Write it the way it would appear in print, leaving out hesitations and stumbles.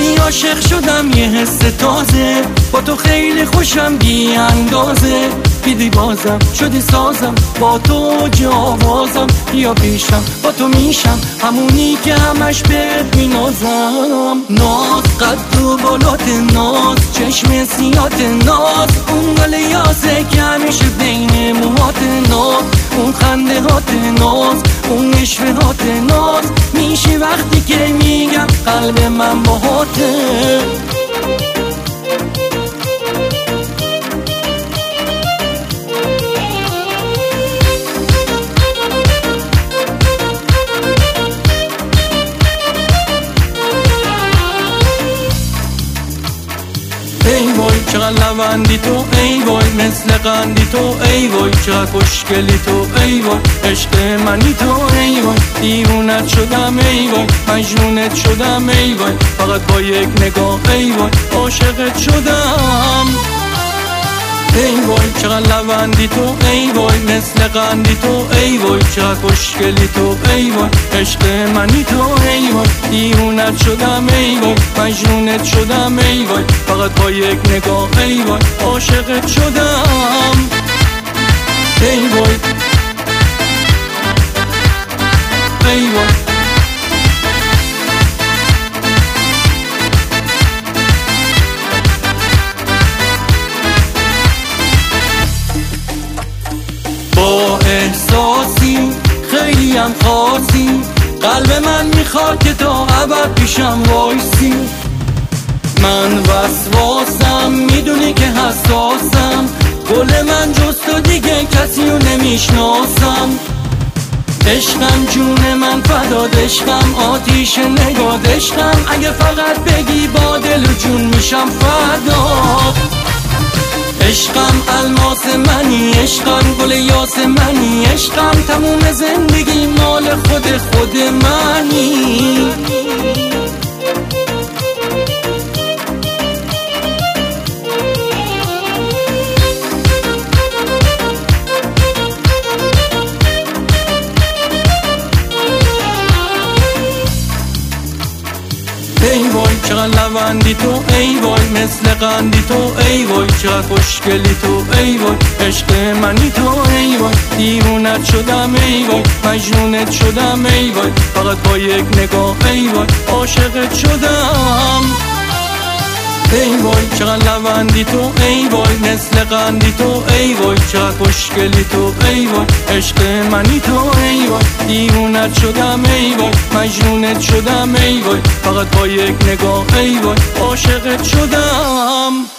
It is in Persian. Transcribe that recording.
عاشق شدم یه حس تازه، با تو خیلی خوشم بی اندازه. دیدی بازم شدی سازم، با تو جوازم. بیا پیشم با تو میشم همونی که همش بهت مینازم. ناز قد و بالات ناز، چشم سیات ناز، اون گل یاسه که همیشه بین موهات ناز، اون خنده هات ناز، اون نشوهات ناز. میشی وقتی که میگم قلب من باهاته. ای وای چقدر لوندی تو، ای وای مثل قندی تو، ای وای چقدر خوشگلی تو، ای وای عشق منی تو، ای وای دیوونت شدم، ای وای مجنونت شدم، ای وای فقط با یک نگاه، ای وای عاشقت شدم. ای وای چقدر لوندی تو، ای وای مثل قندی تو، ای وای چقدر خوشگلی تو، ای وای عشق منی تو، ای وای دیوونت شدم، ای وای مجنونت شدم، ای وای فقط با یک نگاه، ای وای عاشقت شدم. ای وای ای وای با احساسی خیلی هم خاصی، قلب من میخواد که تا ابد پیشم وایسی. من وسواسم میدونی که حساسم، گل من جز تو دیگه کسی رو نمیشناسم. عشقم جون من فداد، عشقم آتیش نگاد، عشقم اگه فقط بگی با دل و جون میشم فدا. عشقم الماس منی، عشقم گل یاس منی، عشقم تموم زندگی مال خود منی. ای وای چقدر لوندی تو، ای وای مثل قندی تو، ای وای چقدر خوشگلی تو، ای وای عشق منی تو، ای وای دیوونت شدم، ای وای مجنونت شدم، ای وای فقط با یک نگاه، ای وای عاشقت شدم. ای وای چقدر لوندی تو، ای وای مثل قندی تو، ای وای چقدر خوشگلی تو، ای وای عشق منی تو، ای وای دیوونت شدم، ای وای مجنونت شدم، ای وای فقط با یک نگاه، ای وای عاشقت شدم.